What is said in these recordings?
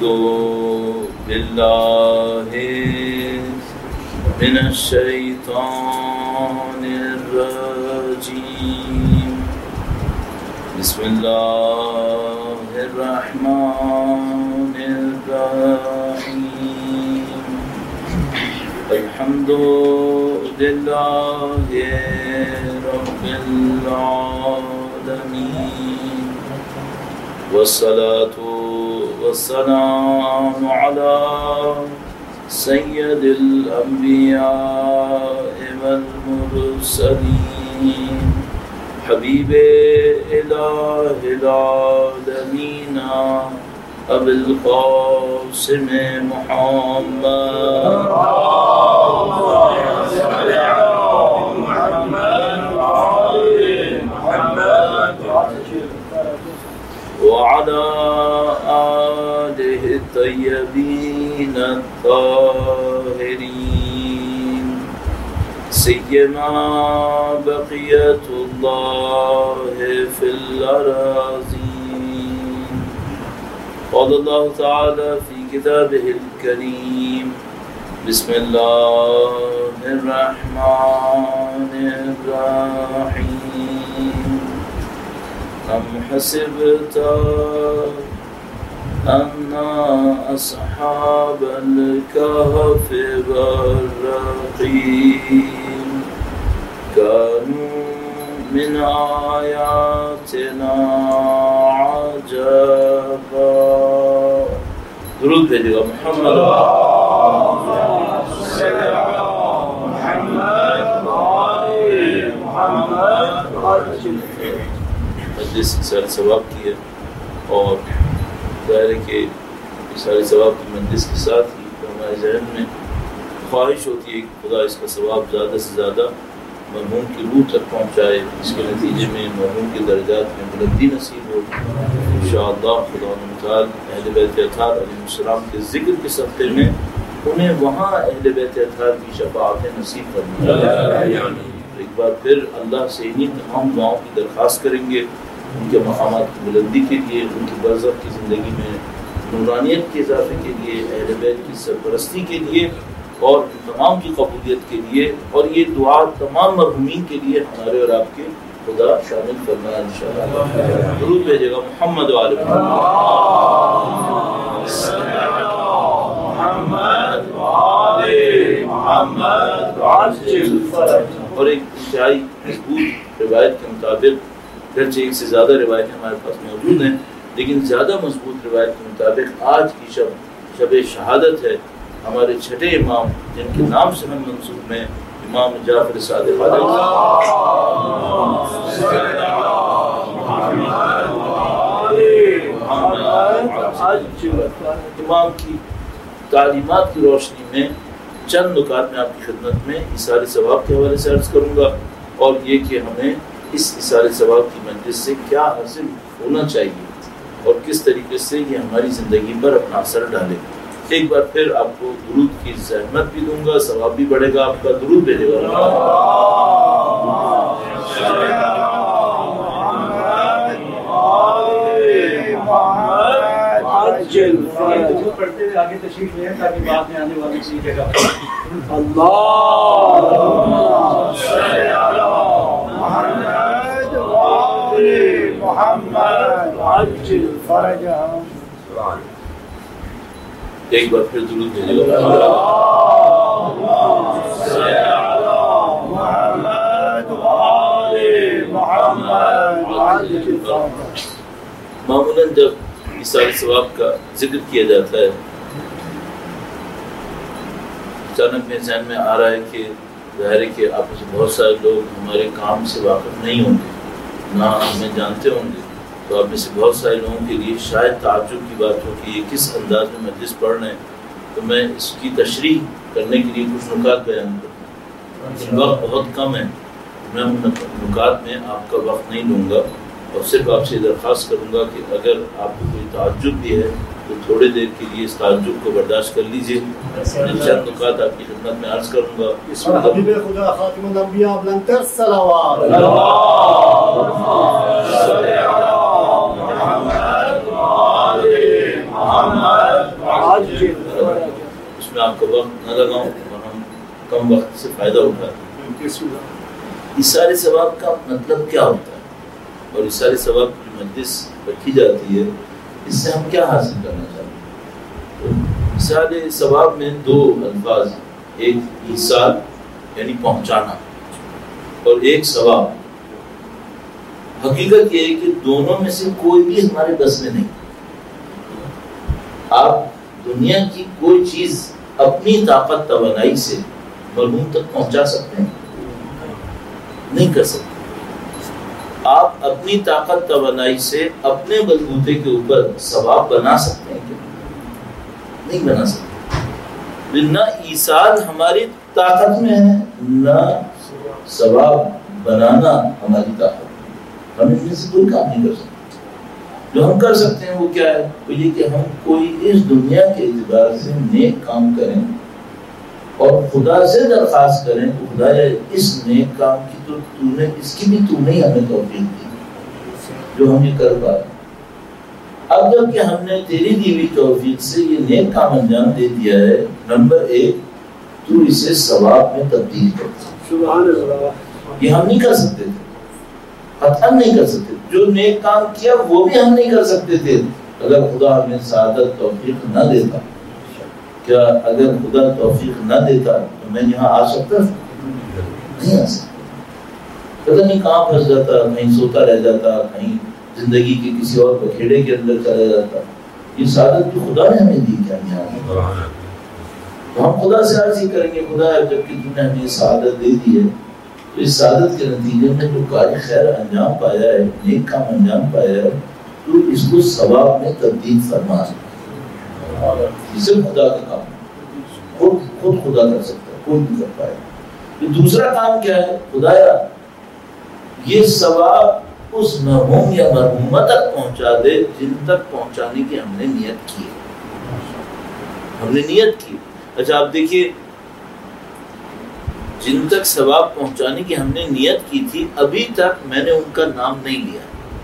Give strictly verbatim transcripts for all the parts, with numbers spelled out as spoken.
بالله من الشيطان الرجيم بسم الله الرحمن الرحيم الحمد لله رب العالمين والصلاة والسلام على سید الانبیاء والمرسلین حبیب الہ العالمین ابو القاسم محمد وعلى آله الطيبين الطاهرين سيما بقية الله في الأراضين قال الله تعالى في كتابه الكريم بسم الله الرحمن الرحيم أم حسبت أن أصحاب الكهف والرقيم كانوا من آياتنا عجبا درود بھیجے گا محمد مجلس سال ثواب کی ہے اور ظاہر ہے کہ سارے ثواب کی مجلس کے ساتھ ہی ہمارے ذہن میں خواہش ہوتی ہے کہ خدا اس کا ثواب زیادہ سے زیادہ مرحوم کی روح تک پہنچائے، اس کے نتیجے میں مرحوم کے درجات میں بلندی نصیب ہو انشاءاللہ خدا تعالی اہل بیت اطہار علیہ السلام کے ذکر کے صدقے میں انہیں وہاں اہل بیت اطہار کی شفاعتیں نصیب فرمائے۔ ایک بار پھر اللہ سے انہی تمام دعاؤں کی درخواست کریں گے ان کے مقامات کی بلندی کے لیے، ان کی برزخ کی زندگی میں نورانیت کے اضافے کے لیے، اہل بیت کی سرپرستی کے لیے اور تمام کی قبولیت کے لیے، اور یہ دعا تمام مرحومین کے لیے ہمارے اور آپ کے خدا شامل فرمائے انشاءاللہ۔ درود بھیجے گا محمد وآل محمد اور ایک انتہائی مضبوط روایت کے مطابق، گرچہ ایک سے زیادہ روایتیں ہمارے پاس موجود ہیں لیکن زیادہ مضبوط روایت کے مطابق آج کی شب شب شہادت ہے ہمارے چھٹے امام جن کے نام سے ہم منسوب ہیں، امام جعفر صادق علیہ السلام۔ امام کی تعلیمات کی روشنی میں چند نکات میں آپ کی خدمت میں اثار ثواب کے حوالے سے عرض کروں گا، اور یہ کہ ہمیں اس اثار ثواب کی مجلس سے کیا حاصل ہونا چاہیے اور کس طریقے سے یہ ہماری زندگی پر اپنا اثر ڈالے۔ ایک بار پھر آپ کو درود کی زحمت بھی دوں گا، ثواب بھی بڑھے گا، آپ کا درود بھیجے گا۔ پڑھتے ہوئے آگے تشریف لیں تاکہ بعد میں آنے والی سی جگہ ایک بار پھر درود بھیجے گا۔ معمولاً جب اثار ثواب کا ذکر کیا جاتا ہے اچانک میرے ذہن میں آ رہا ہے کہ ظاہر ہے کہ آپ میں سے بہت سارے لوگ ہمارے کام سے واقف نہیں ہوں گے، نہ ہمیں جانتے ہوں گے، تو آپ میں سے بہت سارے لوگوں کے لیے شاید تعجب کی بات ہو کہ یہ کس انداز میں مجلس پڑھ رہے ہیں، تو میں اس کی تشریح کرنے کے لیے کچھ نکات بیان کروں۔ وقت بہت کم ہے، میں ان نکات میں آپ کا وقت نہیں لوں گا اور صرف آپ سے درخواست کروں گا کہ اگر آپ کو کوئی تعجب بھی ہے تو تھوڑی دیر کے لیے اس تعجب کو برداشت کر لیجیے۔ میں چند نکات آپ کی خدمت میں عرض کروں گا۔ حبیب خدا خاتم الانبیاء بلندتر صلوات اس میں آپ کا وقت نہ لگاؤں اور ہم کم وقت سے فائدہ اٹھاتے ہیں. ایثار ثواب کا مطلب کیا ہوتا ہے اور ایثار ثواب کی مجلس رکھی جاتی ہے، اس سے ہم کیا حاصل کرنا چاہتے ہیں؟ ایثار ثواب میں دو الفاظ، ایک ایثار یعنی پہنچانا اور ایک ثواب. حقیقت یہ ہے کہ دونوں میں سے کوئی بھی ہمارے بس میں نہیں. آپ دنیا کی کوئی چیز اپنی طاقت توانائی سے مرحوم تک پہنچا سکتے ہیں؟ نہیں کر سکتے. آپ اپنی طاقت توانائی سے اپنے بلبوتے کے اوپر ثواب بنا سکتے ہیں کیا؟ نہیں بنا سکتے. نہ ایثار ہماری طاقت میں ہے نہ ثواب بنانا ہماری طاقت میں. ہم ان میں سے کوئی کام نہیں کر سکتے. جو ہم کر سکتے ہیں وہ کیا ہے؟ وہ یہ کہ ہم کوئی اس دنیا کے اعتبار سے نیک کام کریں اور خدا سے درخواست کریں کہ خدایا اس نیک کام کی تو تو نے اس کی بھی تو نے ہمیں توفیق دی جو ہم یہ کر پائے. اب جب کہ ہم نے تیری دی ہوئی توفیق سے یہ نیک کام انجام دے دیا ہے، نمبر ایک تو اسے ثواب میں تبدیل کر. سبحان اللہ. یہ ہم نہیں کر سکتے تھے، قطعاً نہیں کر سکتے. جو نیک کام کیا وہ بھی ہم نہیں کر سکتے تھے اگر خدا ہمیں سعادت توفیق نہ دیتا. کیا اگر خدا توفیق نہ دیتا تو میں یہاں آ سکتا نہیں آ سکتا. پتہ نہیں کہاں پھنس جاتا، کہیں سوتا رہ جاتا، کہیں زندگی کے کسی اور بکھیڑے کے اندر چلا جاتا. یہ سعادت جو خدا نے ہمیں دی کیا یہاں، تو ہم خدا سے عرض ہی کریں گے خدا جب کہ تم نے ہمیں سعادت دے دی ہے تو اس سعادت کے نتیجے میں جو کار خیر انجام پایا ہے، نیک کام انجام پایا ہے، تو اس کو ثواب میں تبدیل فرما. اسے خدا کا کام خود خود خدا کر سکتا ہے، کوئی نہیں کر پائے. دوسرا کام کیا ہے؟ خدایا یہ ثواب اس مرحوم یا مرحومہ تک پہنچا دے جن تک پہنچانے کی ہم نے نیت کی ہے. ہم نے نیت کی. اچھا آپ دیکھیے، جن تک ثواب پہنچانے کی ہم نے نیت کی تھی ابھی تک میں نے ان کا نام نہیں لیا.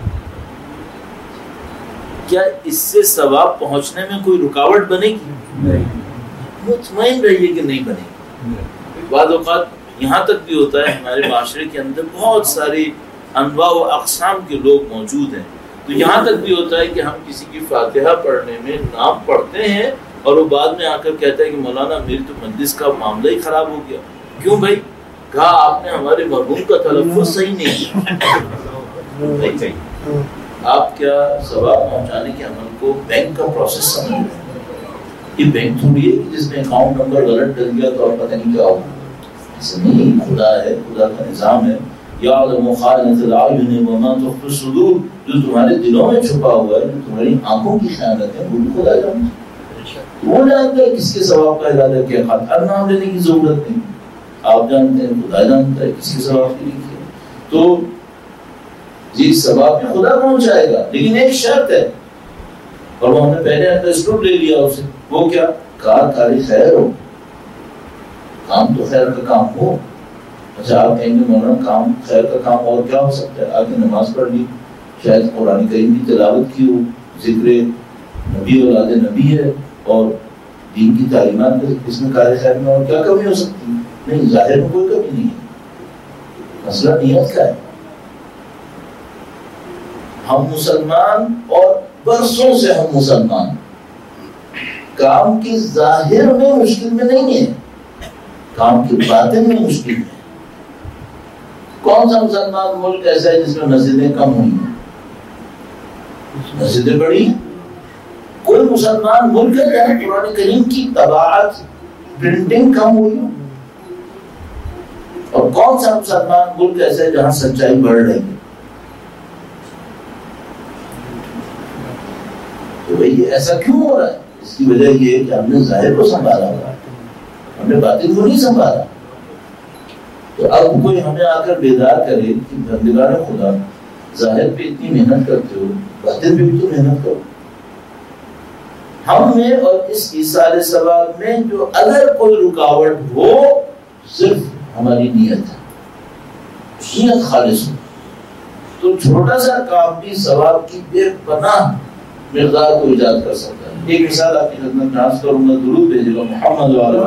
کیا اس سے ثواب پہنچنے میں کوئی رکاوٹ بنے گی؟ مطمئن رہیے کہ نہیں بنے گی. بعض اوقات یہاں تک بھی ہوتا ہے ہمارے معاشرے کے اندر بہت ساری انواع و اقسام کے لوگ موجود ہیں، تو یہاں تک بھی ہوتا ہے کہ ہم کسی کی فاتحہ پڑھنے میں نام پڑھتے ہیں اور وہ بعد میں آ کر کہتا ہے کہ مولانا میری تو مجلس کا معاملہ ہی خراب ہو گیا. کیوں بھائی؟ کہا آپ نے ہمارے مرحوم کا تلفظ صحیح نہیں کیا. آپ کیا ثواب پہنچانے کے عمل کو بینک کا پروسیس سمجھ رہے ہیں؟ یہ بینک تھوڑی ہے کہ جس میں اکاؤنٹ نمبر غلط ڈل گیا تو اور پتہ نہیں کیا ہوگا. ایسا نہیں. خدا ہے، خدا کا نظام ہے. یعلم خائنۃ الاعین وما تخفی الصدور، جو تمہارے دلوں میں چھپا ہوا ہے، جو تمہاری آنکھوں کی خیانت ہے، وہ بھی خدا جانتا ہے. وہ جانتا ہے کس کے ثواب کا ارادہ کیا. ہر نام لینے کی ضرورت نہیں. آپ جانتے ہیں، خدا جانتا ہے کس کے ثواب کے لیے کیا. تو یہ ثواب میں خدا پہنچائے گا، لیکن ایک شرط ہے اور وہ ہم نے پہلے انڈرسٹوڈ لے لیا اسے. وہ کیا؟ کار کاری خیر ہو، کام تو خیر کا کام ہو. اچھا آپ کہیں گے مولانا کام خیر کا کام اور کیا ہو سکتا ہے؟ آپ نے نماز پڑھ لی، شاید قرآن کریم کی تلاوت کی ہو، ذکر نبی اولاد نبی ہے اور دین کی تعلیمات ہے، اس میں کار خیر میں اور کیا کمی ہو سکتی ہے؟ نہیں، ظاہر میں کوئی کمی نہیں ہے. مسئلہ نیت کا ہے. ہم مسلمان اور برسوں سے ہم مسلمان کام کی ظاہر میں مشکل میں نہیں ہے، کام کی باطن میں مشکل ہے. کون سا مسلمان ملک ایسا ہے جس میں مسجدیں کم ہوئی ہیں؟ مسجدیں بڑی ہیں. کوئی مسلمان ملک ہے جہاں قرآن کریم کی طباعت پرنٹنگ کم ہوئی ہو؟ اور کون سا مسلمان ملک ایسا ہے جہاں سچائی بڑھ رہی ہے؟ تو بھئی ایسا کیوں ہو رہا ہے؟ اس کی وجہ یہ ہے کہ ہم نے ظاہر کو سنبھالا ہوا، ہم نے باطن کو نہیں سنبھالا. تو اب کوئی ہمیں آ کر بیدار کرے کہ بندگان خدا ظاہر پہ اتنی محنت کرتے ہو، باطن پہ بھی تو محنت کرو. ہم میں اور اس ایثار ثواب میں جو اگر کوئی رکاوٹ ہو صرف ہماری نیت ہے، نیت خالص ہو تو چھوٹا سا کام بھی ثواب کی بے پناہ مقدار کو ایجاد کر سکتا ہے. ایک مثال آپ کی خدمت میں عرض کروں گا، درود بھیجے گا محمد وعلی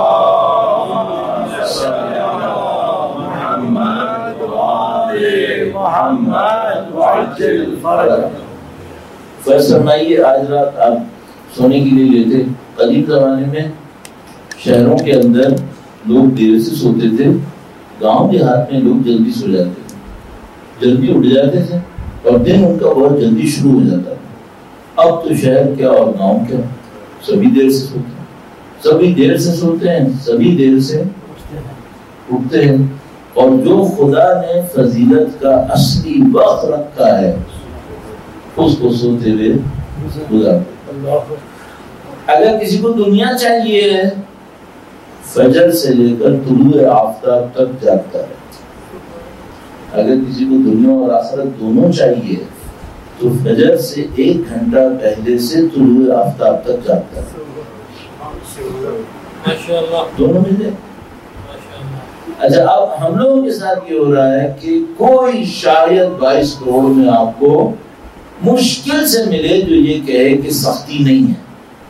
فرض فرمائیے آج رات آپ سونے کے لیے لیتے، قدیم زمانے میں شہروں کے اندر لوگ دیر سے سوتے تھے، گاؤں دیہات میں لوگ جلدی سو جاتے تھے، جلدی اٹھ جاتے تھے اور دن ان کا بہت جلدی شروع ہو جاتا تھا۔ اب تو شہر کیا اور گاؤں کیا، سبھی دیر سے سوتے ہیں، سبھی دیر سے سوتے ہیں، سبھی دیر سے اٹھتے ہیں، اور جو خدا نے فضیلت کا اصلی وقت رکھا ہے اس کو سوتے ہوئے گزارتے۔ اگر کسی کو دنیا چاہیے ہے فجر سے لے کر طلوع آفتاب تک جاگتا ہے، اگر کسی کو دنیا اور آخرت دونوں چاہیے تو فجر سے ایک گھنٹہ پہلے سے طلوع آفتاب تک جاگتا ہے، دونوں ملے۔ اچھا اب ہم لوگوں کے ساتھ یہ ہو رہا ہے کہ کوئی شاید بائیس کروڑ میں آپ کو مشکل سے ملے جو یہ کہے کہ سختی نہیں ہے۔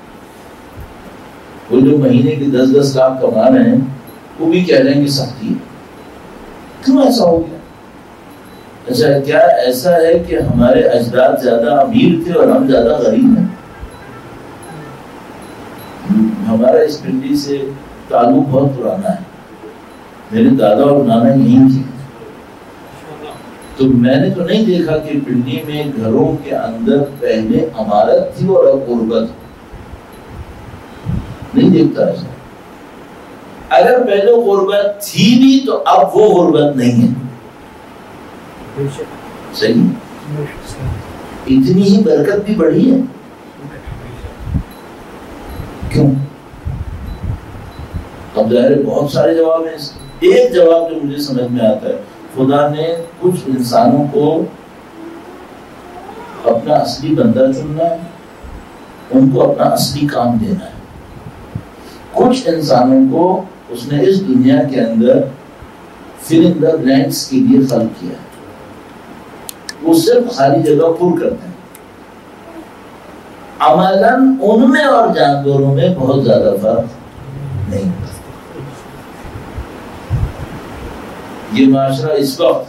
وہ جو مہینے کے دس دس لاکھ کما رہے ہیں وہ بھی کہہ رہے ہیں کہ سختی ہے، کیوں ایسا ہو گیا؟ اچھا کیا ایسا ہے کہ ہمارے اجداد زیادہ امیر تھے اور ہم زیادہ غریب ہیں؟ ہمارا اس پنڈی سے تعلق بہت پرانا ہے، میرے دادا اور نانا یہیں تھے، تو میں نے تو نہیں دیکھا کہ پنڈی میں گھروں کے اندر پہلے عمارت تھی اور اب غربت، نہیں دیکھتا ایسا۔ اگر پہلے غربت تھی بھی تو اب وہ غربت نہیں ہے، صحیح، اتنی ہی برکت بھی بڑھی ہے، کیوں؟ اب ظاہر بہت سارے جواب ہیں اس کے، ایک جواب جو مجھے سمجھ میں آتا ہے، خدا نے کچھ انسانوں کو اپنا اصلی بندہ چننا ہے، ان کو اپنا اصلی کام دینا ہے، کچھ انسانوں کو اس نے اس دنیا کے اندر فل ان دا بلینکس کے لیے خلق کیا ہے، وہ صرف خالی جگہ پر کرتے ہیں۔ عملاً ان میں اور جانوروں میں بہت زیادہ فرق نہیں ہوتا۔ یہ معاشرہ اس وقت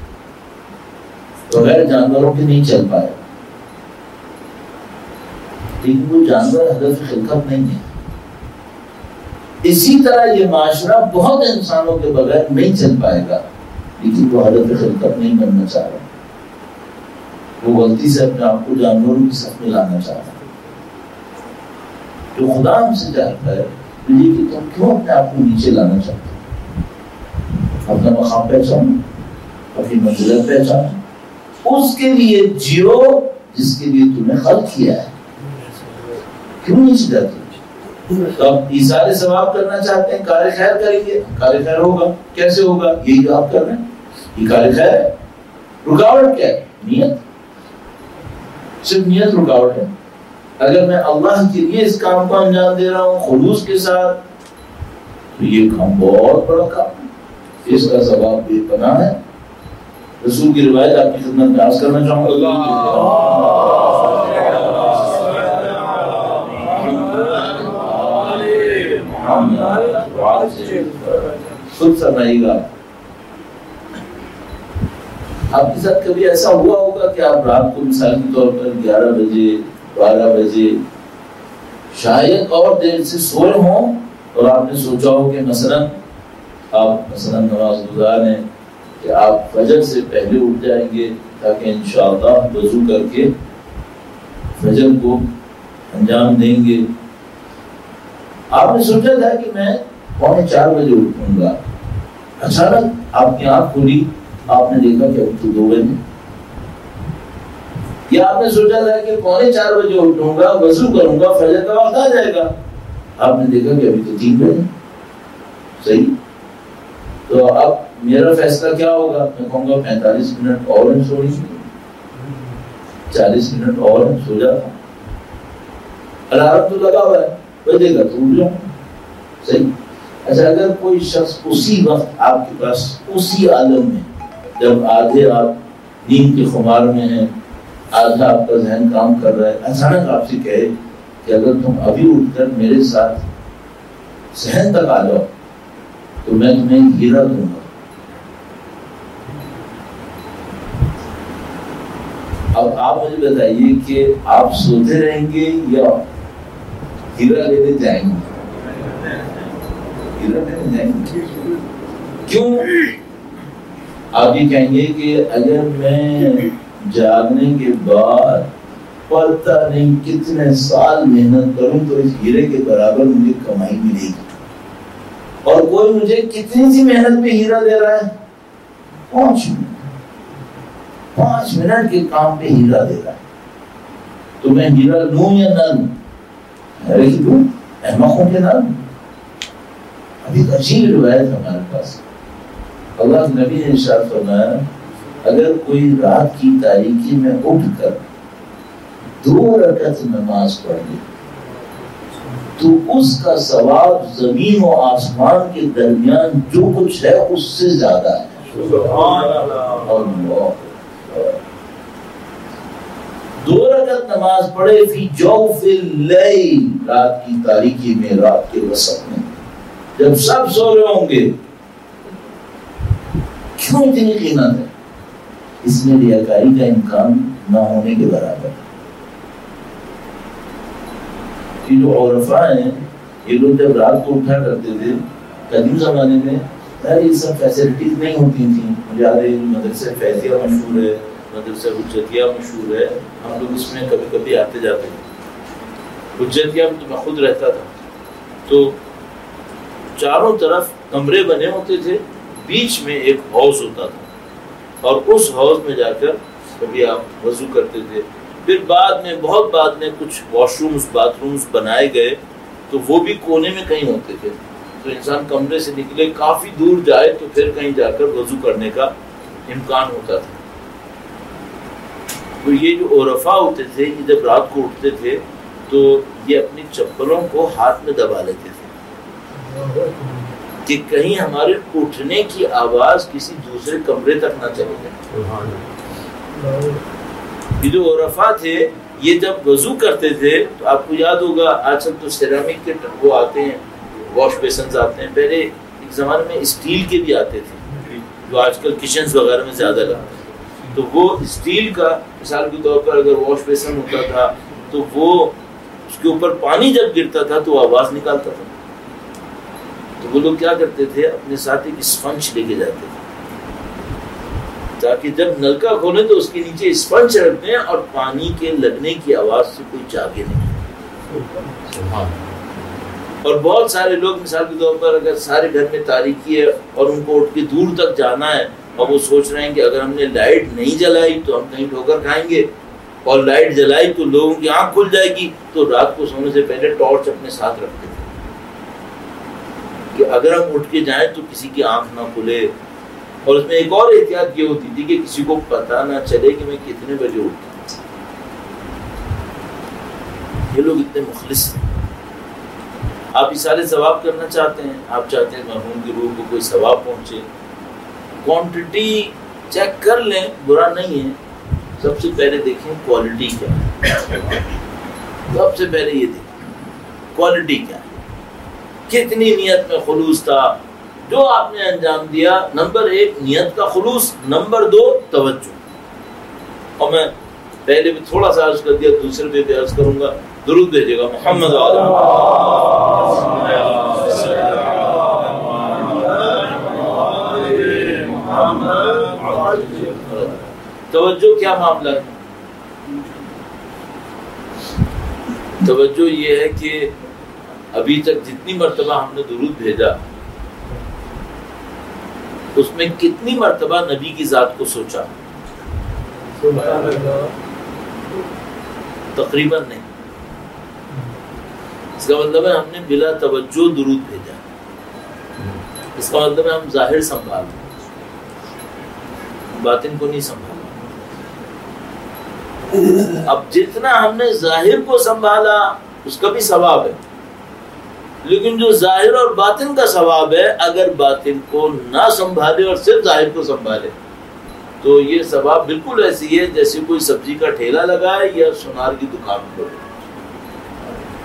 بغیر جانوروں کے نہیں چل پائے، لیکن وہ جانور ہدف خلقت نہیں ہے۔ اسی طرح یہ معاشرہ بہت انسانوں کے بغیر نہیں چل پائے گا، لیکن وہ ہدف خلقت نہیں بننا چاہ رہا، وہ غلطی سے اپنے آپ کو جانوروں کی صف میں لانا چاہ رہا۔ جو خدا ہم سے چاہتا ہے کہ تم کیوں اپنے آپ کو نیچے لانا چاہتے ہو، اپنا مقام پہچانو، اپنی منزلت پہچانو، اس کے لیے جیو جس کے لیے تمہیں خلق کیا ہے، کیوں نیچے جاتے ہو؟ تو آپ ایثار ثواب کرنا چاہتے ہیں، کار خیر کریں گے، کار خیر ہوگا، کیسے ہوگا؟ یہی جو آپ کر رہے ہیں، یہ کار خیر ہے۔ رکاوٹ کیا ہے؟ نیت، صرف نیت رکاوٹ ہے۔ اگر میں اللہ کے لیے اس کام کو انجام دے رہا ہوں خلوص کے ساتھ تو یہ کام بہت بڑا کام ہے، اس کا ثواب بے پناہ ہے۔ رسول کی روایت آپ کی خدمت میں عرض کرنا چاہوں گا، خود فرمائیے گا، آپ کے ساتھ کبھی ایسا ہوا ہوگا کہ آپ رات کو مثال کے طور پر گیارہ بجے بارہ بجے شاید اور دیر سے سوئے ہوں اور آپ نے سوچا ہو کہ مثلاً آپ مثلاً نماز گزار ہیں کہ آپ فجر سے پہلے اٹھ جائیں گے تاکہ انشاءاللہ وضو کر کے فجر کو انجام دیں گے۔ آپ نے سوچا تھا کہ میں پونے چار بجے اٹھوں گا، اچانک آپ کی آنکھ کھلی، آپ نے دیکھا کہ اب تو دو بجے، یا آپ نے سوچا تھا کہ پونے چار بجے اٹھوں گا، وضو کروں گا، فجر کا وقت آ جائے گا، آپ نے دیکھا کہ ابھی تو تین بجے، صحیح۔ تو اب میرا فیصلہ کیا ہوگا؟ میں کہوں گا پینتالیس منٹ اور سو لیجیے، چالیس منٹ اور سو جاتا، الارم تو لگا ہوا ہے، بجے گا تو اٹھ جاؤں، صحیح۔ اچھا اگر کوئی شخص اسی وقت آپ کے پاس اسی عالم میں، جب آدھے آپ نیند کے خمار میں ہیں، آدھا آپ کا ذہن کام کر رہا ہے، اچانک آپ سے کہے کہ اگر تم ابھی اٹھ کر میرے ساتھ صحن تک آ جاؤ تو میں تمہیں ہیرا دوں گا. اب آپ مجھے بتائیے کہ آپ سوتے رہیں گے یا ہیرا لینے جائیں گے؟ ہیرا لینے جائیں گے. کیوں؟ آپ یہ کہیں گے کہ اگر میں جاگنے کے بعد پتہ نہیں کتنے سال محنت کروں تو اس ہیرے کے برابر مجھے کمائی ملے گی. اور کوئی مجھے کتنی سی محنت پہ ہیرا دے رہا ہے؟ پانچ منٹ پانچ منٹ کے کام پہ ہیرا دے رہا ہے. تو میں ہیرا لوں یا نہ لوں؟ ارے لوں، احمقوں کے نہ لوں. ابھی ایک عجیب روایت ہمارے پاس. اللہ کے نبی نے ارشاد فرمایا اگر کوئی رات کی تاریکی میں اٹھ کر دو رکعت نماز پڑھ لے تو اس کا ثواب زمین و آسمان کے درمیان جو کچھ ہے اس سے زیادہ ہے. سبحان اللہ. اللہ. دو رکعت نماز پڑھے فی جوف اللیل، رات کی تاریکی میں، رات کے وسط میں، جب سب سو رہے ہوں گے. کیوں اتنی قیمت ہے؟ اس میں ریاکاری کا امکان نہ ہونے کے برابر. یہ جو عرفاء ہیں یہ لوگ جب رات کو اٹھا کرتے تھے قدیم زمانے میں یہ سب فیسلٹیز نہیں ہوتی تھیں. مجھے یاد ہے مدرسہ فیضیہ مشہور ہے، مدرسہ حجتیہ مشہور ہے، ہم لوگ اس میں کبھی کبھی آتے جاتے ہیں. حجتیہ میں تو میں خود رہتا تھا. تو چاروں طرف کمرے بنے ہوتے تھے، بیچ میں ایک ہاؤس ہوتا تھا اور اس ہاؤس میں جا کر کبھی آپ وضو کرتے تھے. پھر بعد میں بہت بعد میں کچھ واش رومز باتھ رومز بنائے گئے تو وہ بھی کونے میں کہیں ہوتے تھے. تو انسان کمرے سے نکلے کافی دور جائے تو پھر کہیں جا کر وضو کرنے کا امکان ہوتا تھا. تو یہ جو عرفاء ہوتے تھے یہ جب رات کو اٹھتے تھے تو یہ اپنی چپلوں کو ہاتھ میں دبا لیتے تھے کہ کہیں ہمارے اٹھنے کی آواز کسی دوسرے کمرے تک نہ چلے جائے. یہ جو عرفاء تھے یہ جب وضو کرتے تھے تو آپ کو یاد ہوگا آج کل تو سیرامک کے وہ آتے ہیں، واش بیسنز آتے ہیں. پہلے ایک زمانے میں اسٹیل کے بھی آتے تھے جو آج کل کچنز وغیرہ میں زیادہ لگتے ہیں. تو وہ اسٹیل کا مثال کے طور پر اگر واش بیسن ہوتا تھا تو وہ اس کے اوپر پانی جب گرتا تھا تو آواز نکالتا تھا. تو وہ لوگ کیا کرتے تھے اپنے ساتھ ایک اسپنج لے کے جاتے تھے تاکہ جب نلکا کھولیں تو اس کے نیچے اسپنج رکھ دیں اور پانی کے لگنے کی آواز سے کوئی جاگے نہیں. اور بہت سارے لوگ مثال کے طور پر اگر سارے گھر میں تاریکی ہے اور ان کو اٹھ کے دور تک جانا ہے اور وہ سوچ رہے ہیں کہ اگر ہم نے لائٹ نہیں جلائی تو ہم کہیں ٹھوکر کھائیں گے، اور لائٹ جلائی تو لوگوں کی آنکھ کھل جائے گی، تو رات کو سونے سے پہلے ٹارچ اپنے ساتھ رکھتے تھے کہ اگر ہم اٹھ کے جائیں تو کسی کی آنکھ نہ کھلے. اور اس میں ایک اور احتیاط یہ ہوتی تھی کہ کسی کو پتہ نہ چلے کہ میں کتنے بجے اٹھتا ہوں. یہ لوگ اتنے مخلص ہیں. آپ اشارے ثواب کرنا چاہتے ہیں، آپ چاہتے ہیں مرحوم کی روح کو کوئی ثواب پہنچے، کوانٹٹی چیک کر لیں، برا نہیں ہے. سب سے پہلے دیکھیں کوالٹی کیا ہے. سب سے پہلے یہ دیکھیں کوالٹی کیا ہے، کتنی نیت میں خلوص تھا جو آپ نے انجام دیا. نمبر ایک نیت کا خلوص، نمبر دو توجہ. اور میں پہلے بھی تھوڑا سا عرض کر دیا، دوسرے پہ بھی عرض کروں گا. درود بھیجے گا محمد توجہ کیا معاملہ ہے؟ توجہ یہ ہے کہ ابھی تک جتنی مرتبہ ہم نے درود بھیجا اس میں کتنی مرتبہ نبی کی ذات کو سوچا؟ تقریباً نہیں. اس کا مطلب ہے ہم نے بلا توجہ درود بھیجا. اس کا مطلب ہے ہم ظاہر سنبھال باطن کو نہیں سنبھالا. اب جتنا ہم نے ظاہر کو سنبھالا اس کا بھی ثواب ہے، لیکن جو ظاہر اور باطن کا ثواب ہے اگر باطن کو نہ سنبھالے اور صرف ظاہر کو سنبھالے تو یہ ثواب بالکل ایسی ہے جیسے کوئی سبزی کا ٹھیلا لگائے یا سونار کی دکان کھولے.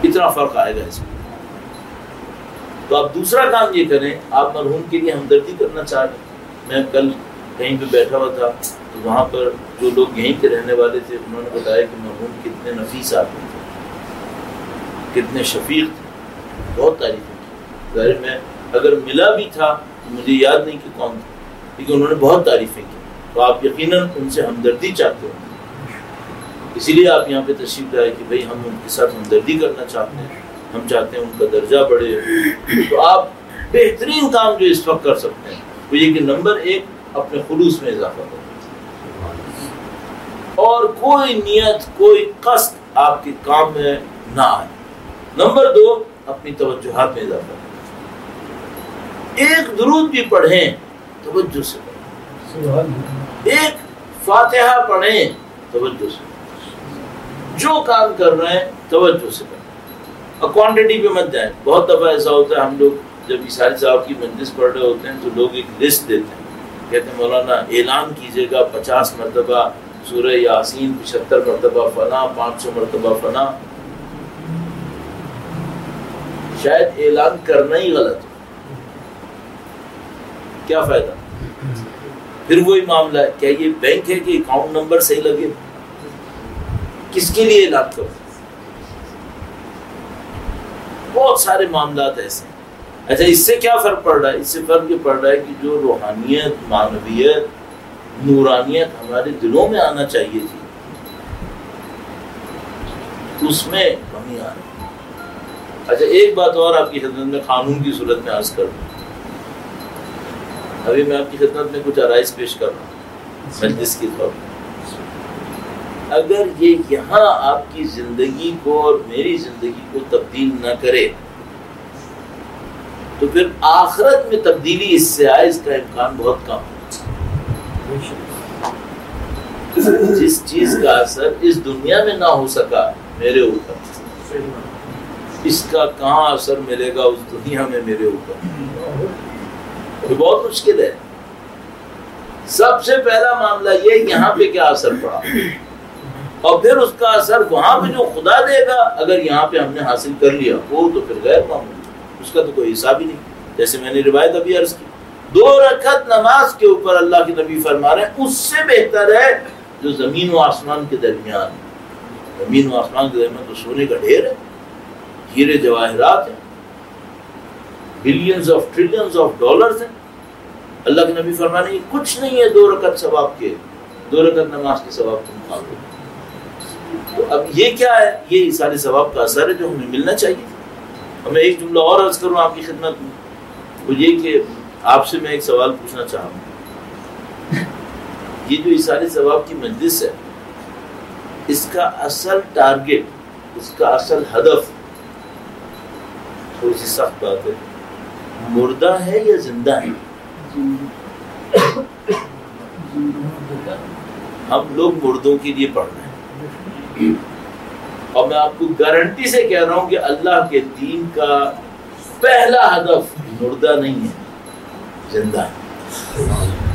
اتنا فرق آئے گا اس میں. تو آپ دوسرا کام یہ کریں, آپ مرحوم کے لیے ہمدردی کرنا چاہ رہے ہیں. میں کل کہیں پہ بیٹھا ہوا تھا تو وہاں پر جو لوگ یہیں کے رہنے والے تھے انہوں نے بتایا کہ مرحوم کتنے نفیس آدمی تھے, کتنے شفیق تھے, بہت تعریفیں کی. ظاہر میں اگر ملا بھی تھا مجھے یاد نہیں کہ کون تھا, لیکن انہوں نے بہت تعریفیں کی. تو آپ یقیناً ان سے ہمدردی چاہتے ہو, اسی لیے آپ یہاں پہ تشریف لائے کہ بھئی ہم ان کے ساتھ ہمدردی کرنا چاہتے ہیں, ہم چاہتے ہیں ان کا درجہ بڑھے. تو آپ بہترین کام جو اس وقت کر سکتے ہیں وہ یہ کہ نمبر ایک اپنے خلوص میں اضافہ کریں, اور کوئی نیت کوئی قصد آپ کے کام میں نہ آئے. نمبر دو اپنی توجہات میں اضافہ کریں. ایک درود بھی پڑھیں توجہ سے پڑھیں, ایک فاتحہ پڑھیں توجہ سے, جو کام کر رہے ہیں توجہ سے کریں, اور کوانٹٹی پہ مت جائیں. بہت دفعہ ایسا ہوتا ہے ہم لوگ جب عیسائی صاحب کی مجلس پڑھ رہے ہوتے ہیں تو لوگ ایک لسٹ دیتے ہیں, کہتے ہیں مولانا اعلان کیجیے گا پچاس مرتبہ سورہ یاسین, پچہتر مرتبہ فلاں, پانچ سو مرتبہ فلاں. شاید اعلان کرنا ہی غلط ہو, کیا فائدہ؟ پھر وہی معاملہ ہے, کیا یہ بینک ہے کہ اکاؤنٹ نمبر صحیح لگے؟ کس کے لیے اعلان کرو؟ بہت سارے معاملات ایسے ہیں. اچھا اس سے کیا فرق پڑ رہا ہے؟ اس سے فرق یہ پڑ رہا ہے کہ جو روحانیت, معنویت, نورانیت ہمارے دلوں میں آنا چاہیے تھی اس میں کمی آ رہی ہے. اچھا ایک بات اور آپ کی خدمت میں قانون کی صورت میں عرض کر دوں. ابھی میں آپ کی خدمت میں کچھ آرائز پیش کر رہا ہوں مجلس کی طور پر. اگر یہ یہاں آپ کی زندگی کو اور میری زندگی کو تبدیل نہ کرے تو پھر آخرت میں تبدیلی اس سے آئے اس کا امکان بہت کم ہے. جس چیز کا اثر اس دنیا میں نہ ہو سکا میرے اوپر, اس کا کہاں اثر ملے گا اس دنیا میں میرے اوپر؟ یہ بہت مشکل ہے. سب سے پہلا معاملہ یہ یہاں پہ کیا اثر پڑا, اور پھر اس کا اثر وہاں پہ جو خدا دے گا اگر یہاں پہ ہم نے حاصل کر لیا وہ تو پھر غیر معمولی, اس کا تو کوئی حساب ہی نہیں. جیسے میں نے روایت ابھی عرض کی, دو رکعت نماز کے اوپر اللہ کے نبی فرما رہے ہیں اس سے بہتر ہے جو زمین و آسمان کے درمیان. زمین و آسمان کے درمیان تو سونے کا ڈھیر ہے, ہیرے جواہرات ہیں, billions of trillions of dollars ہیں. اللہ کے نبی فرما رہے ہیں یہ کچھ نہیں ہے دو رکعت ثواب کے, دو رکعت نماز کے ثواب کے مقابلے. تو اب یہ کیا ہے؟ یہ سارے ثواب کا اثر ہے جو ہمیں ملنا چاہیے. اور میں ایک جملہ اور عرض کروں آپ کی خدمت میں, وہ یہ کہ آپ سے میں ایک سوال پوچھنا چاہوں گا. یہ جو سارے ثواب کی مجلس ہے اس کا اصل ٹارگٹ, اس کا اصل ہدف, تھوڑی سی سخت بات ہے, مردہ ہے یا زندہ ہے؟ ہم لوگ مردوں کے لیے پڑھ رہے ہیں, اور میں آپ کو گارنٹی سے کہہ رہا ہوں کہ اللہ کے دین کا پہلا ہدف مردہ نہیں ہے, زندہ ہے.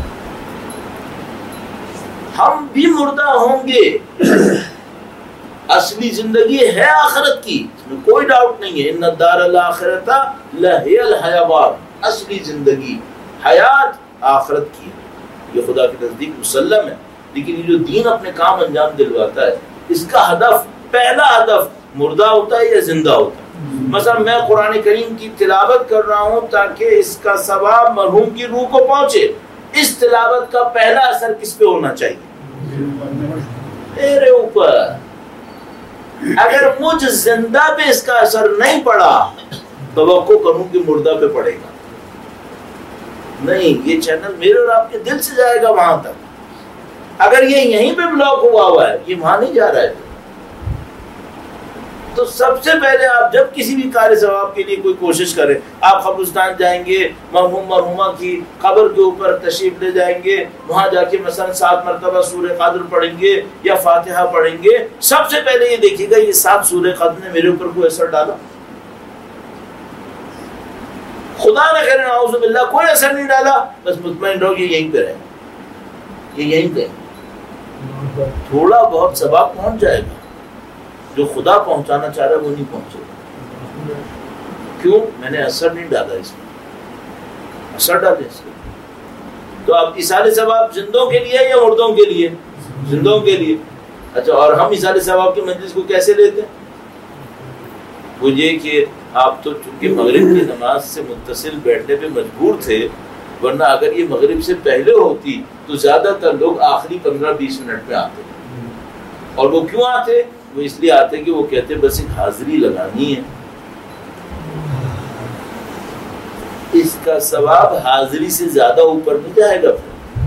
ہم بھی مردہ ہوں گے, اصلی زندگی ہے آخرت کی, اس میں کوئی ڈاؤٹ نہیں ہے. ان الدار الاخرۃ لہی الحیوان, اصلی زندگی حیات آخرت کی ہے, یہ خدا کے نزدیک مسلم ہے. لیکن یہ جو دین اپنے کام انجام دلواتا ہے اس کا ہدف, پہلا ہدف مردہ ہوتا ہے یا زندہ ہوتا ہے. مثلا میں قرآن کریم کی تلاوت کر رہا ہوں تاکہ اس کا ثواب مرحوم کی روح کو پہنچے. اس تلاوت کا پہلا اثر کس پہ ہونا چاہیے؟ میرے اوپر. اگر مجھ زندہ پہ اس کا اثر نہیں پڑا توقع کروں کہ مردہ پہ پڑے گا نہیں. یہ چینل میرے اور آپ کے دل سے جائے گا وہاں تک. اگر یہ یہیں پہ بلاک ہوا ہوا ہے, یہ وہاں نہیں جا رہا ہے, تو سب سے پہلے آپ جب کسی بھی کار ثواب کے لیے کوئی کوشش کریں, آپ قبرستان جائیں گے, مرحوم مرحومہ کی قبر کے اوپر تشریف لے جائیں گے, وہاں جا کے مثلا سات مرتبہ سورہ قدر پڑھیں گے یا فاتحہ پڑھیں گے, سب سے پہلے یہ دیکھیے گا یہ سات سورہ قدر نے میرے اوپر کوئی اثر ڈالا؟ خدا نہ کرے نعوذ باللہ کوئی اثر نہیں ڈالا, بس مطمئن رہو یہ یہیں پہ رہے, یہ یہیں پہ تھوڑا بہت ثواب پہنچ جائے گا. جو خدا پہنچانا چاہ رہا ہے وہ نہیں پہنچے گا. کیوں؟ میں نے اثر نہیں ڈالا اس میں. اثر ڈالے اس میں. تو اب ایصال ثواب زندوں کے لیے یا مردوں کے لیے؟ زندوں کے لیے. اچھا، اور ہم ایصال ثواب کی مجلس کو کیسے لیتے ہیں؟ وہ یہ کہ آپ تو چونکہ مغرب کی نماز سے متصل بیٹھنے پہ مجبور تھے، ورنہ اگر یہ مغرب سے پہلے ہوتی تو زیادہ تر لوگ آخری پندرہ بیس منٹ میں آتے. اور وہ کیوں آتے؟ وہ اس لیے آتے کہ وہ کہتے بس ایک حاضری لگانی ہے. اس کا ثواب حاضری سے زیادہ اوپر نہیں جائے گا.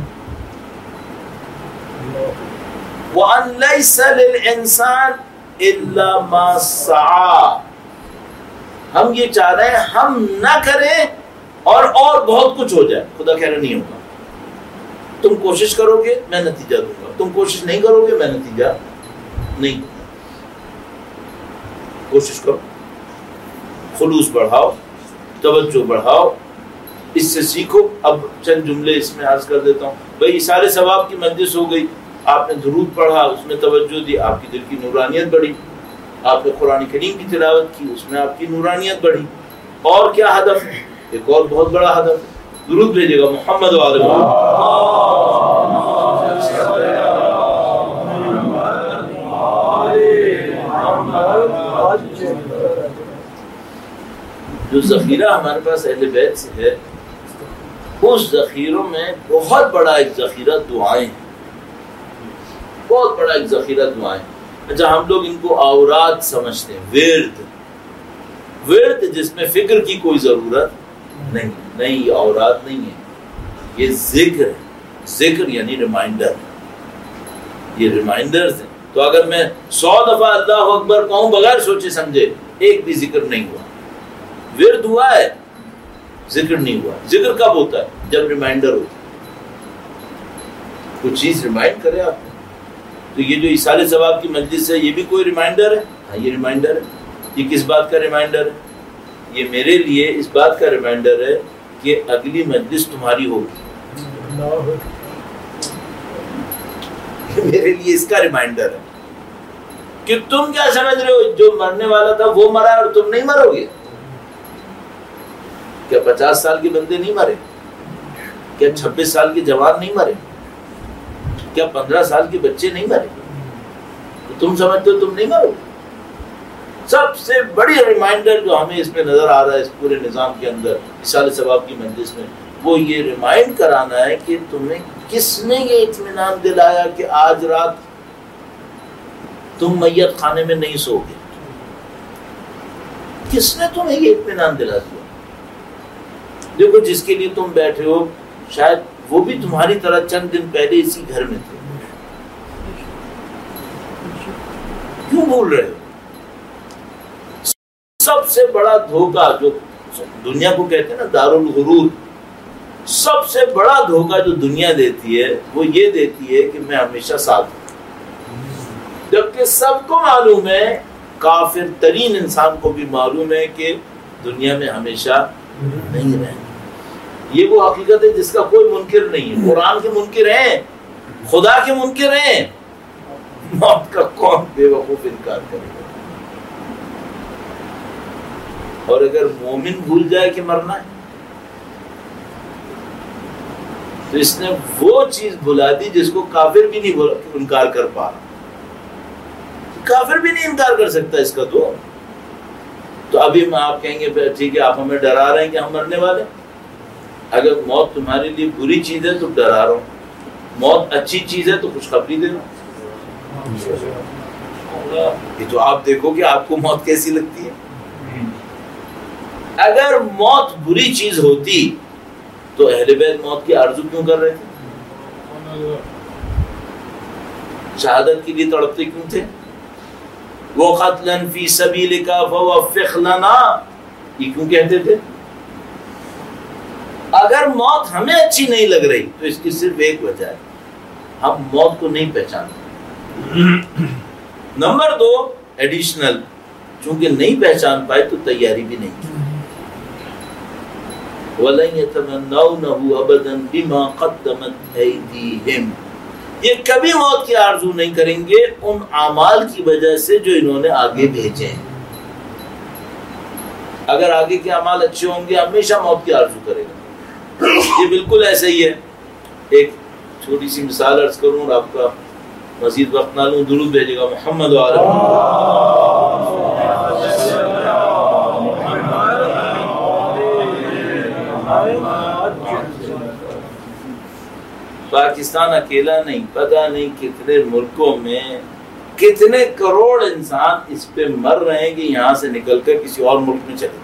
وَأَن لَيْسَ لِلْإِنسَانِ إِلَّا مَا سَعَى. ہم یہ چاہ رہے ہیں ہم نہ کریں اور اور بہت کچھ ہو جائے. خدا کہہ رہا نہیں ہوگا. تم کوشش کرو گے میں نتیجہ دوں گا، تم کوشش نہیں کرو گے میں نتیجہ نہیں دوں گا. کوشش کرو، خلوص بڑھاؤ، توجہ بڑھاؤ، اس سے سیکھو. اب چند جملے اس میں عرض کر دیتا ہوں. بھائی سارے ثواب کی مجلس ہو گئی، آپ نے درود پڑھا، اس میں توجہ دی، آپ کی دل کی نورانیت بڑھی. آپ نے قرآن کریم کی تلاوت کی، اس میں آپ کی نورانیت بڑھی. اور کیا ہدف ہے؟ ایک اور بہت بڑا ہدف ہے. درود بھیجے گا محمد و آل محمد. جو ذخیرہ ہمارے پاس اہل بیت سے ہے، اس ذخیروں میں بہت بڑا ایک ذخیرہ دعائیں ہیں. بہت بڑا ایک ذخیرہ دعائیں. اچھا، ہم لوگ ان کو اوراد سمجھتے ہیں، ورد ورد جس میں فکر کی کوئی ضرورت نہیں. نہیں، یہ اوراد نہیں ہے، یہ ذکر ہے. ذکر یعنی ریمائنڈر. یہ ریمائنڈرز ہیں. تو اگر میں سو دفعہ اللہ اکبر کہوں بغیر سوچے سمجھے، ایک بھی ذکر نہیں ہوا. ورد ہوا ہے، ذکر نہیں ہوا. ذکر کب ہوتا ہے؟ جب ریمائنڈر ہوتا ہے، کوئی چیز ریمائنڈ کرے آپ. تو یہ جو ایصال ثواب کی مجلس ہے یہ بھی کوئی ریمائنڈر ہے. ہاں، یہ ریمائنڈر ہے. یہ کس بات کا ریمائنڈر ہے؟ یہ میرے لیے اس بات کا ریمائنڈر ہے کہ اگلی مجلس تمہاری ہوگی. میرے لیے اس کا ریمائنڈر ہے کہ تم کیا سمجھ رہے ہو، جو مرنے والا تھا وہ مرا اور تم نہیں مرو گے. کیا پچاس سال کے بندے نہیں مرے؟ کیا چھبیس سال کے جوان نہیں مرے؟ کیا پندرہ سال کے بچے نہیں مرے؟ تو تم سمجھتے ہو تم نہیں مرو. سب سے بڑی ریمائنڈر جو ہمیں اس میں نظر آ رہا ہے اس پورے نظام کے اندر ایصال ثواب کی مجلس میں، وہ یہ ریمائنڈ کرانا ہے کہ تمہیں کس نے یہ اطمینان دلایا کہ آج رات تم میت خانے میں نہیں سو گے؟ کس نے تمہیں یہ اطمینان دلا دیا؟ دیکھو، جس کے لیے تم بیٹھے ہو شاید وہ بھی تمہاری طرح چند دن پہلے اسی گھر میں تھے. کیوں بول رہے ہو؟ سب سے بڑا دھوکہ جو دنیا کو کہتے ہیں نا دار الغرور، سب سے بڑا دھوکہ جو دنیا دیتی ہے وہ یہ دیتی ہے کہ میں ہمیشہ ساتھ ہوں. جبکہ سب کو معلوم ہے، کافر ترین انسان کو بھی معلوم ہے کہ دنیا میں ہمیشہ نہیں رہنا. یہ وہ حقیقت ہے جس کا کوئی منکر نہیں ہے. قرآن کے منکر ہیں، خدا کے منکر ہیں. موت کا کون بے وقوف انکار کرے گا؟ اور اگر مومن بھول جائے کہ مرنا ہے تو اس نے وہ چیز بھلا دی جس کو کافر بھی نہیں انکار کر پا رہا. کافر بھی نہیں انکار کر سکتا اس کا. تو تو ابھی آپ کہیں گے ٹھیک ہے آپ ہمیں ڈرا رہے ہیں کہ ہم مرنے والے. اگر موت تمہارے لیے بری چیز ہے تو ڈرا رہا ہوں، موت اچھی چیز ہے تو خوشخبری دے رہا ہوں. یہ تو آپ دیکھو کہ آپ کو موت کیسی لگتی ہے. اگر موت بری چیز ہوتی تو اہل بیت موت کی آرزو کیوں کر رہے تھے؟ شہادت کے لیے تڑپتے کیوں تھے؟ وَقَتْلًا فِي سَبِيلِكَ فَوَفِّقْ لَنَا، یہ کیوں کہتے تھے؟ اگر موت ہمیں اچھی نہیں لگ رہی تو اس کی صرف ایک وجہ ہے، ہم موت کو نہیں پہچانتے. نمبر دو ایڈیشنل، چونکہ نہیں پہچان پائے تو تیاری بھی نہیں کی. وَلَن يَتَمَنَّوْنَهُ أَبَدًا بِمَا قَدَّمَتْ أَيْدِيهِمْ، یہ کبھی موت کی آرزو نہیں کریں گے ان اعمال کی وجہ سے جو انہوں نے آگے بھیجے ہیں. اگر آگے کے اعمال اچھے ہوں گے ہمیشہ موت کی آرزو کرے گا. یہ بالکل ایسا ہی ہے. ایک چھوٹی سی مثال عرض کروں اور آپ کا مزید وقت نہ لوں. درود بھیجے گا محمد وعلی پاکستان اکیلا نہیں، پتہ نہیں کتنے ملکوں میں کتنے کروڑ انسان اس پہ مر رہے ہیں کہ یہاں سے نکل کر کسی اور ملک میں چلے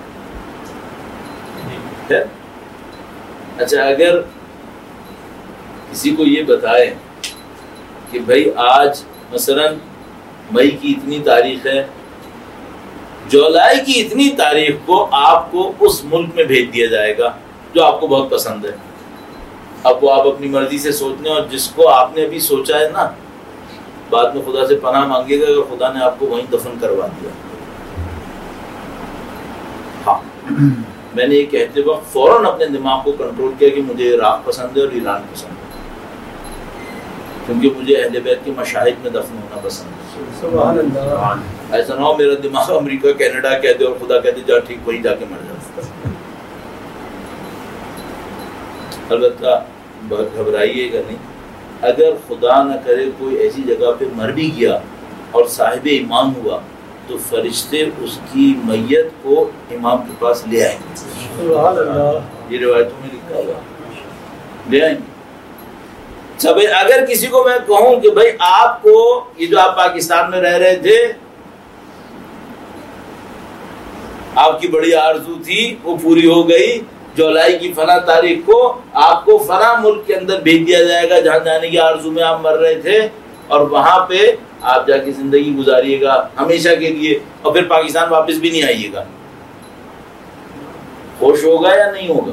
گئے. اچھا اگر کسی کو یہ بتائے کہ بھائی آج مثلا مئی کی اتنی تاریخ ہے، جولائی کی اتنی تاریخ کو آپ کو اس ملک میں بھیج دیا جائے گا جو آپ کو بہت پسند ہے. اب وہ آپ اپنی مرضی سے سوچنے، اور جس کو آپ نے ابھی سوچا ہے نا بعد میں خدا سے پناہ مانگے گا کہ خدا نے آپ کو وہیں دفن کروا دیا. ہاں میں نے یہ کہتے وقت فوراً اپنے دماغ کو کنٹرول کیا کہ مجھے عراق پسند ہے اور ایران پسند ہے، کیونکہ مجھے اہل بیت کے مشاہد میں دفن ہونا پسند ہے. سبحان اللہ. ایسا نہ ہو میرا دماغ امریکہ کینیڈا کہہ دے اور خدا کہتے جا ٹھیک وہیں جا کے مر جاتا. البتہ گھبرائیے گا نہیں. اگر خدا نہ کرے کوئی ایسی جگہ پہ مر بھی گیا اور صاحب ایمان ہوا تو فرشتے اس کی میت کو امام کے پاس لے آئیں گے. سبحان اللہ. یہ روایتوں میں لکھا ہوا لے آئیں گے. سب اگر کسی کو میں کہوں کہ بھائی آپ کو یہ جو آپ پاکستان میں رہ رہے تھے آپ کی بڑی آرزو تھی وہ پوری ہو گئی، جولائی کی فلاں تاریخ کو آپ کو فلاں ملک کے اندر بھیج دیا جائے گا جہاں جانے کی آرزو میں آپ مر رہے تھے، اور وہاں پہ آپ جا کے زندگی گزاریے گا ہمیشہ کے لیے، اور پھر پاکستان واپس بھی نہیں آئیے گا. خوش ہوگا یا نہیں ہوگا؟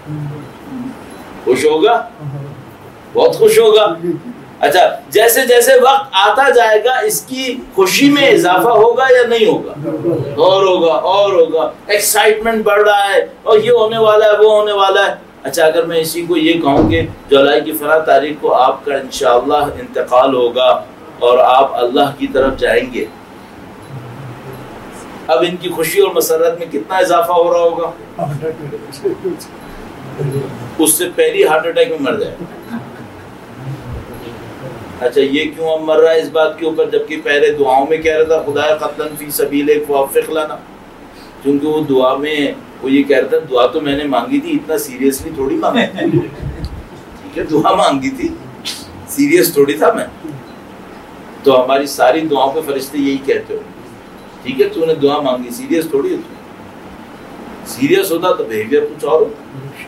خوش ہوگا، بہت خوش ہوگا. اچھا جیسے جیسے وقت آتا جائے گا اس کی خوشی میں اضافہ ہوگا یا نہیں ہوگا؟ اور ہوگا اور ہوگا. ایکسائٹمنٹ بڑھ رہا ہے اور یہ ہونے والا ہے وہ ہونے والا ہے. اچھا اگر میں اسی کو یہ کہوں کہ جولائی کی فلاں تاریخ کو آپ کا انشاءاللہ انتقال ہوگا اور آپ اللہ کی طرف جائیں گے، اب ان کی خوشی اور مسرت میں کتنا اضافہ ہو رہا ہوگا؟ اس سے پہلی ہارٹ اٹیک میں مر جائے. اچھا یہ کیوں اب مر رہا ہے اس بات کے اوپر، جبکہ پہلے دعاؤں میں کہہ رہا تھا خدایا قتلاً فی سبیلک فوفق لنا، کیونکہ وہ دعا میں وہ یہ کہہ رہا تھا دعا تو میں نے مانگی تھی اتنا سیریسلی تھوڑی مانگی تھی. ٹھیک ہے دعا مانگی تھی سیریس تھوڑی تھا میں. تو ہماری ساری دعاؤں پہ فرشتے یہی کہتے ہو ٹھیک ہے تو نے دعا مانگی سیریس تھوڑی ہوتی. سیریس ہوتا تو بیہیویئر کچھ اور ہوتا.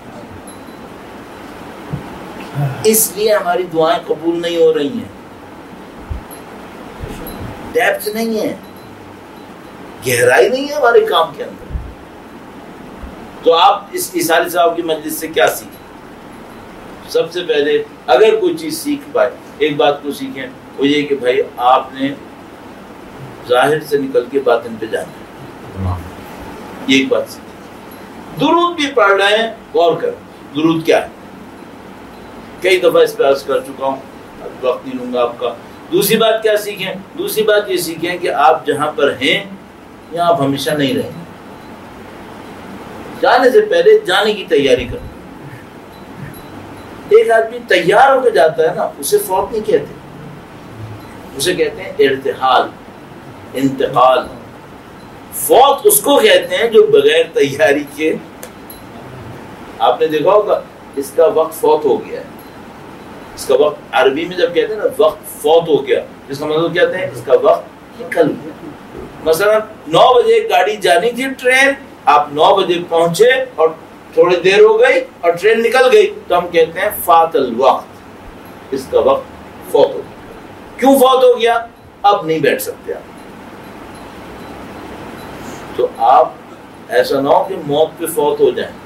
اس لیے ہماری دعائیں قبول نہیں ہو رہی ہیں، ڈیپتھ نہیں ہے، گہرائی نہیں ہے ہمارے کام کے اندر. تو آپ اس عیسائی صاحب کی مجلس سے کیا سیکھیں؟ سب سے پہلے اگر کوئی چیز سیکھ پائے ایک بات کو سیکھیں، وہ یہ کہ بھائی آپ نے ظاہر سے نکل کے باطن پہ جانا ہے. یہ ایک بات سیکھیں. درود بھی پڑھ رہے ہیں غور کریں درود کیا ہے. کئی دفعہ اس پہ عرض کر چکا ہوں، وقت نہیں لوں گا آپ کا. دوسری بات کیا سیکھیں؟ دوسری بات یہ سیکھیں کہ آپ جہاں پر ہیں یہاں آپ ہمیشہ نہیں رہیں. جانے سے پہلے جانے کی تیاری کریں. ایک آدمی تیار ہو کے جاتا ہے نا اسے فوت نہیں کہتے، اسے کہتے ہیں ارتحال، انتقال. فوت اس کو کہتے ہیں جو بغیر تیاری کے، آپ نے دیکھا ہوگا اس کا وقت فوت ہو گیا ہے. اس کا وقت عربی میں جب کہتے ہیں نا وقت فوت ہو گیا اس کا مطلب کہتے ہیں اس کا وقت نکل گیا. مثلا نو بجے گاڑی جانی تھی ٹرین، آپ نو بجے پہنچے اور تھوڑی دیر ہو گئی اور ٹرین نکل گئی تو ہم کہتے ہیں فات الوقت، اس کا وقت فوت ہو گیا. کیوں فوت ہو گیا؟ اب نہیں بیٹھ سکتے آپ. تو آپ ایسا نہ ہو کہ موت پہ فوت ہو جائیں.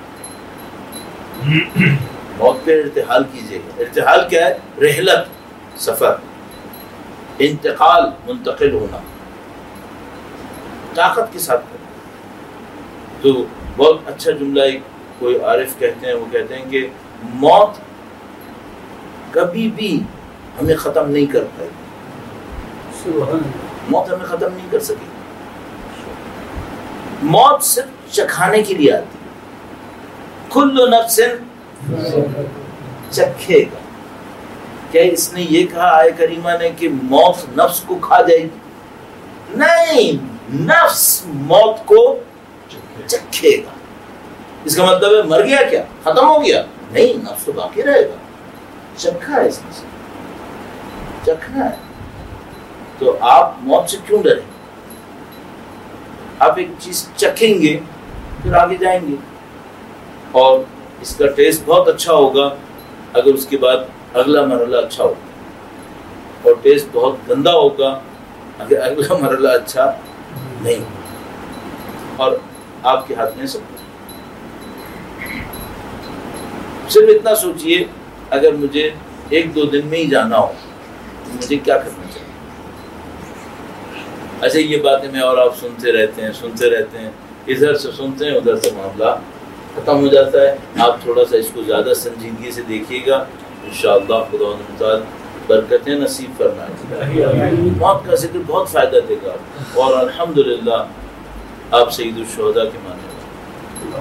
موت پہ ارتحال کیجیے گا. ارتحال کیا ہے؟ رحلت، سفر. انتقال، منتقل ہونا. طاقت کے ساتھ کریں. تو بہت اچھا جملہ ایک کوئی عارف کہتے ہیں، وہ کہتے ہیں کہ موت کبھی بھی ہمیں ختم نہیں کر پائے، موت ہمیں ختم نہیں کر سکے. موت صرف چکھانے کے لیے آتی ہے. کل نفس چکھے گا. کیا اس نے یہ کہا آئے کریمہ نے کہ موت نفس کو کھا جائے گی؟ نہیں، نفس موت کو چکھے گا. اس کا مطلب ہے مر گیا کیا، ختم ہو گیا؟ نہیں، نفس تو باقی رہے گا. چکھا ہے اس نے، چکھنا ہے. تو آپ موت سے کیوں ڈریں؟ آپ ایک چیز چکھیں گے پھر آگے جائیں گے، اور اس کا ٹیسٹ بہت اچھا ہوگا اگر اس کے بعد اگلا مرحلہ اچھا ہوگا، اور ٹیسٹ بہت گندا ہوگا اگر اگلا مرحلہ اچھا نہیں. اور آپ کے ہاتھ میں سب کچھ. صرف اتنا سوچئے اگر مجھے ایک دو دن میں ہی جانا ہو تو مجھے کیا کرنا چاہیے. ایسے یہ باتیں میں اور آپ سنتے رہتے ہیں سنتے رہتے ہیں ادھر سے سنتے ہیں ادھر سے معاملہ ختم ہو جاتا ہے. آپ تھوڑا سا اس کو زیادہ سنجیدگی سے دیکھیے گا، انشاءاللہ خدا تعالی برکتیں نصیب فرمائے. موت کا ذکر بہت فائدہ دے گا، اور الحمدللہ آپ سید الشہداء کے ماننے والے.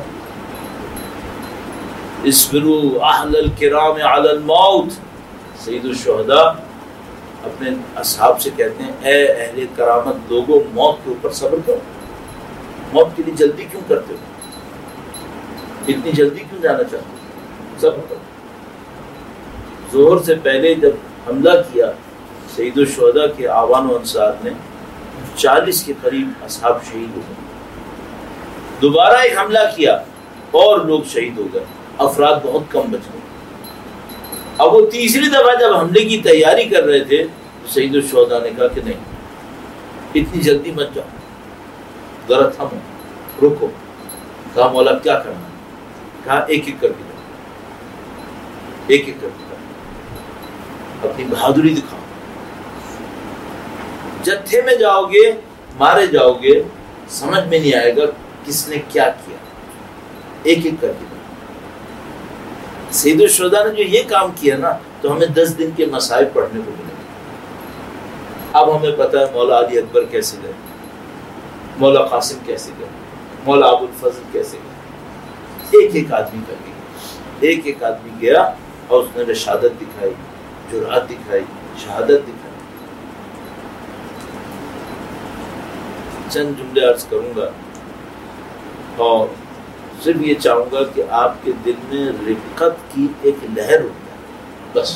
اصبروا اہل الکرام علی الموت. سید الشہداء اپنے اصحاب سے کہتے ہیں اے اہل کرامت لوگوں، موت کے اوپر صبر کرو. موت کے لیے جلدی کیوں کرتے ہو؟ اتنی جلدی کیوں جانا چاہتے ہو؟ صبر کرو. ظہر سے پہلے جب حملہ کیا سید الشہداء کے آوان و انصار نے، چالیس کے قریب اصحاب شہید ہو گئے. دوبارہ ایک حملہ کیا اور لوگ شہید ہو گئے، افراد بہت کم بچ گئے. اب وہ تیسری دفعہ جب حملے کی تیاری کر رہے تھے تو سید الشہداء نے کہا کہ نہیں، اتنی جلدی مت جاؤ، ذرا تھمو، رکو. کہا مولا کیا کرنا؟ کہا ایک ایک کر کے جاؤ، ایک ایک کر کے جاؤ، اپنی بہادری دکھاؤ. جتھے میں جاؤ گے مارے جاؤ گے، سمجھ میں نہیں آئے گا کس نے کیا کیا. ایک ایک کر کے جاؤ. سید الشہداء نے جو یہ کام کیا نا تو ہمیں دس دن کے مصائب پڑھنے کو ملے. اب ہمیں پتہ ہے مولا علی اکبر کیسے گئے، مولا قاسم کیسے گئے، مولا ابو الفضل کیسے گئے. ایک ایک آدمی کر گیا، ایک ایک آدمی گیا اور اس نے رشادت دکھائی، جرأت دکھائی، شہادت دکھائی. چند جملے عرض کروں گا اور صرف یہ چاہوں گا کہ آپ کے دل میں رقت کی ایک لہر ہو جائے. بس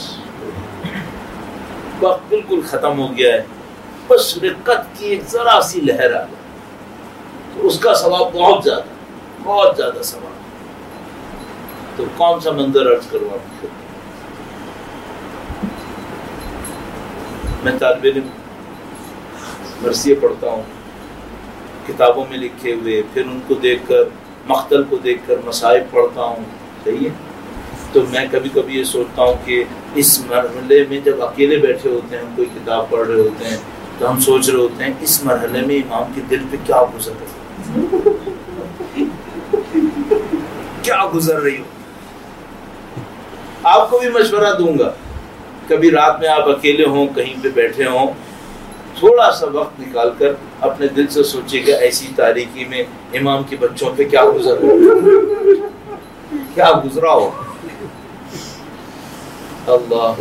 وقت بالکل ختم ہو گیا ہے، بس رقت کی ایک ذرا سی لہر آ جائے تو اس کا ثواب بہت زیادہ بہت زیادہ ثواب. تو کون سا منظر عرض کروں آپ کو؟ میں طالب علم مرثیے پڑھتا ہوں، کتابوں میں لکھے ہوئے، پھر ان کو دیکھ کر مقتل کو دیکھ کر مصائب پڑھتا ہوں. صحیح ہے. تو میں کبھی کبھی یہ سوچتا ہوں کہ اس مرحلے میں جب اکیلے بیٹھے ہوتے ہیں، ہم کوئی کتاب پڑھ رہے ہوتے ہیں تو ہم سوچ رہے ہوتے ہیں اس مرحلے میں امام کے دل پہ کیا گزر رہی کیا گزر رہی ہو. آپ کو بھی مشورہ دوں گا، کبھی رات میں آپ اکیلے ہوں، کہیں پہ بیٹھے ہوں، تھوڑا سا وقت نکال کر اپنے دل سے سوچے گا ایسی تاریکی میں امام کے بچوں پہ کیا گزر رہا کیا گزرا ہو. اللہ،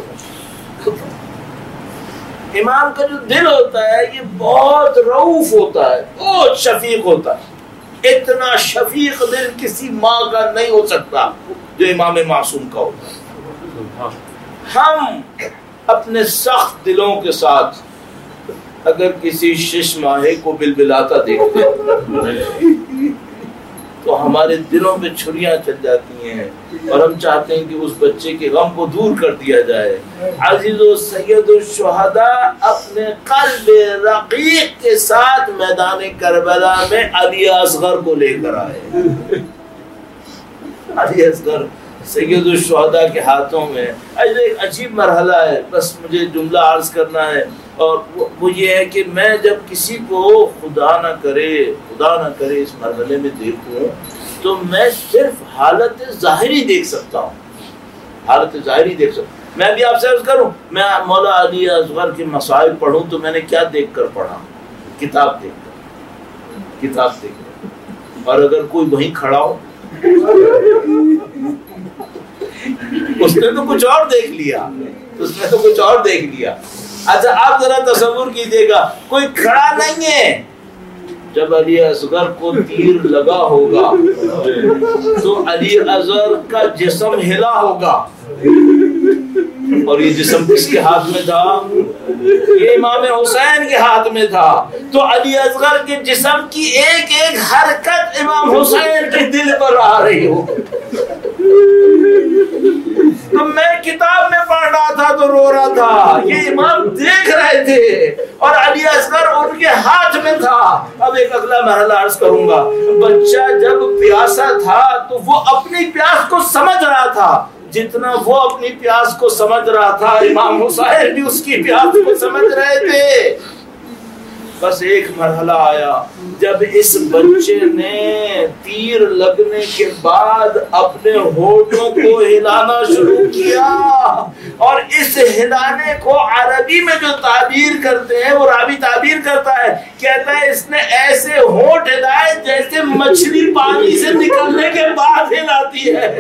امام کا جو دل ہوتا ہے یہ بہت رؤوف ہوتا ہے، بہت شفیق ہوتا ہے. اتنا شفیق دل کسی ماں کا نہیں ہو سکتا جو امام معصوم کا ہوتا ہے. ہم اپنے سخت دلوں کے ساتھ اگر کسی شش ماہے کو بلبلاتا دیکھتے ہیں تو ہمارے دلوں پہ چھریاں چل جاتی ہیں اور ہم چاہتے ہیں کہ اس بچے کے غم کو دور کر دیا جائے. عزیز و سید الشہداء اپنے قلب رقیق کے ساتھ میدان کربلا میں علی اصغر کو لے کر آئے. علی اصغر سید الشہداء کے ہاتھوں میں. ایسا ایک عجیب مرحلہ ہے، بس مجھے جملہ عرض کرنا ہے، اور وہ یہ ہے کہ میں جب کسی کو خدا نہ کرے خدا نہ کرے اس مرحلے میں دیکھوں تو میں صرف حالت ظاہری دیکھ سکتا ہوں، حالت ظاہری دیکھ سکتا ہوں. میں بھی آپ سے عرض کروں، میں مولا علی اصغر کے مسائل پڑھوں تو میں نے کیا دیکھ کر پڑھا؟ کتاب دیکھ کر، کتاب دیکھ کر۔ اور اگر کوئی وہیں کھڑا ہو اس نے تو کچھ اور دیکھ لیا، اس نے تو کچھ اور دیکھ لیا۔ اچھا آپ ذرا تصور کیجئے گا، کوئی کھڑا نہیں ہے، جب علی اصغر کو تیر لگا ہوگا تو علی اصغر کا جسم ہلا ہوگا، اور یہ جسم کس کے ہاتھ میں تھا؟ یہ امام حسین کے ہاتھ میں تھا۔ تو علی اصغر کے جسم کی ایک ایک حرکت امام حسین کے دل پر آ رہی ہو۔ تو میں کتاب میں پڑھ رہا تھا تو رو رہا تھا، یہ امام دیکھ رہے تھے اور علی اصغر ان کے ہاتھ میں تھا۔ اب ایک اگلا مرحلہ عرض کروں گا، بچہ جب پیاسا تھا تو وہ اپنی پیاس کو سمجھ رہا تھا، جتنا وہ اپنی پیاس کو سمجھ رہا تھا امام حسین بھی اس کی پیاس کو سمجھ رہے تھے۔ بس ایک مرحلہ آیا جب اس بچے نے تیر لگنے کے بعد اپنے ہونٹوں کو ہلانا شروع کیا، اور اس ہلانے کو عربی میں جو تعبیر کرتے ہیں وہ راوی تعبیر کرتا ہے، کہتا ہے اس نے ایسے ہونٹ ہلائے جیسے مچھلی پانی سے نکلنے کے بعد ہلاتی ہے۔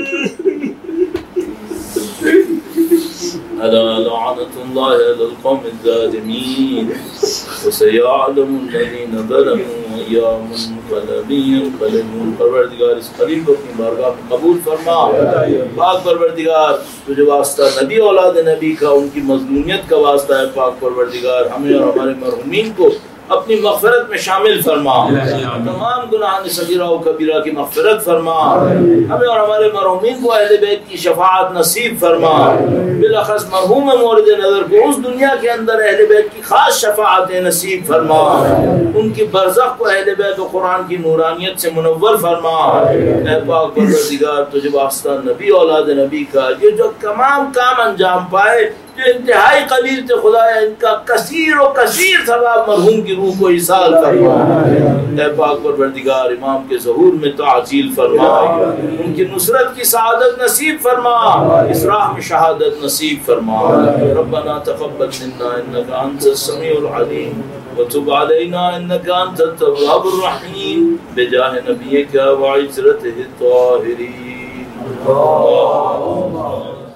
ألا لعنة الله على القوم الظالمين وسيعلم الذين ظلموا أيام منقلب ينقلبون۔ پروردگار اس قریب کو اپنی بارگاہ میں قبول فرما۔ پاک پروردگار تجھے واسطہ نبی اولاد نبی کا، ان کی مظلومیت کا واسطہ ہے، پاک پروردگار ہمیں اور ہمارے مرحومین کو اپنی مغفرت میں شامل فرما، تمام گناہان صغیرہ و کبیرہ کی مغفرت فرما، ہمیں اور ہمارے مرحومین کو اہل بیت کی شفاعت نصیب فرما، بالاخص مرحوم مورد نظر کو اس دنیا کے اندر اہل بیت کی خاص شفاعت نصیب فرما، ان کی برزخ کو اہل بیت و قرآن کی نورانیت سے منور فرما۔ اے پاک پروردگار تجھے واسطہ نبی اولاد نبی کا یہ جو تمام کام انجام پائے، جو انتہائی قلیل تھے، خدایا ان کا کثیر و کثیر ثواب مرحوم کی روح کو ایصال فرما۔ اے پاک پروردگار امام کے ظہور میں تعجیل فرما، ان کی نصرت کی سعادت نصیب فرما، اس راہ میں شہادت نصیب فرما۔ ربنا تقبل منا انك انت السميع العليم وتب علينا انك انت التواب الرحيم بجاه نبيك وعزرته الطاهرين۔